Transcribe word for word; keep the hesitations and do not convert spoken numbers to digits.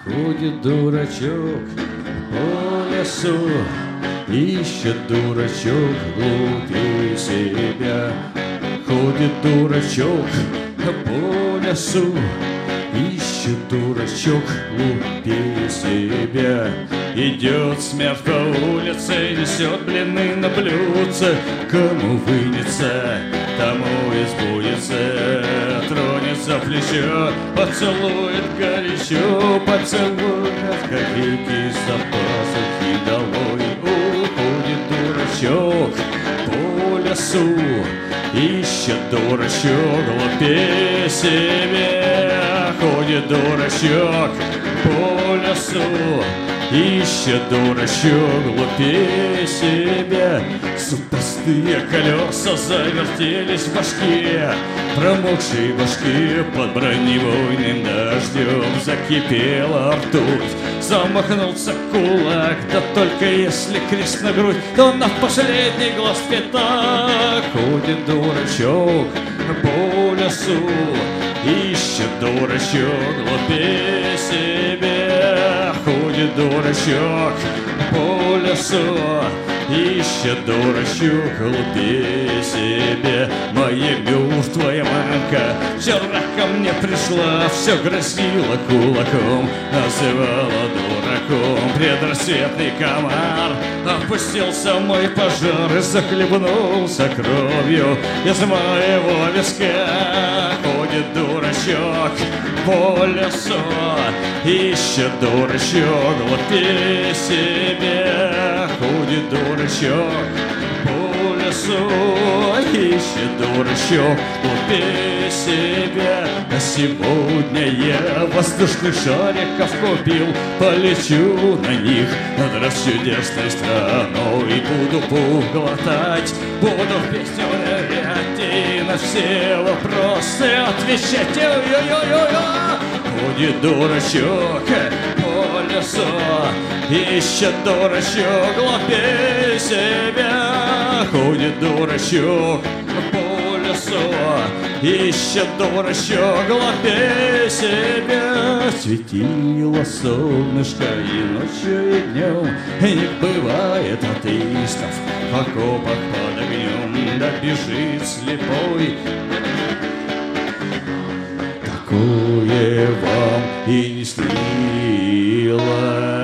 Ходит дурачок по лесу, ищет дурачок глупее себя. Ходит дурачок по лесу, ищет дурачок глупее себя. Идет смерть по улице, несет блины на блюдце. Кому вынется, тому и сбудется. Тронет за плечо, поцелует горячо, поцелует от копейки с запасов и долой. Уходит дурачок по лесу, ищет дурачок глупее себя. Ходит дурачок по лесу, ищет дурачок глупее себя. Супостые колеса завертелись в башке, промокшей башке под бронебойным дождем закипела ртуть. Замахнулся кулак, да только если крест на грудь, то на последний глаз пятак. Ходит дурачок по лесу, ищет дурачок глупее себя. Ходит дурачок по лесу, ищет дурачок глупее себя. Моя мертвая мамка вчера ко мне пришла, все грозила кулаком, называла дураком. Предрассветный комар опустился в мой пожар и захлебнулся кровью из моего виска. Ходит дурачок по лесу, ищет дурачок глупее себя. Ходит дурачок по лесу, ищет дурачок глупее себя. А сегодня я воздушных шариков купил, полечу на них над расчудесной страной. Буду пух глотать, буду песню нырять и на все вопросы отвечать. Ой-ой-ой-ой-ой. Ходит дурачок по лесу, ищет дурачок глупее себя. Ходит дурачок по лесу, ищет дурачок глупее себя. Светило солнышко и ночью, и днем, и не бывает атеистов в окопах под огнем. Да бежит слепой, такое вам и не снилось.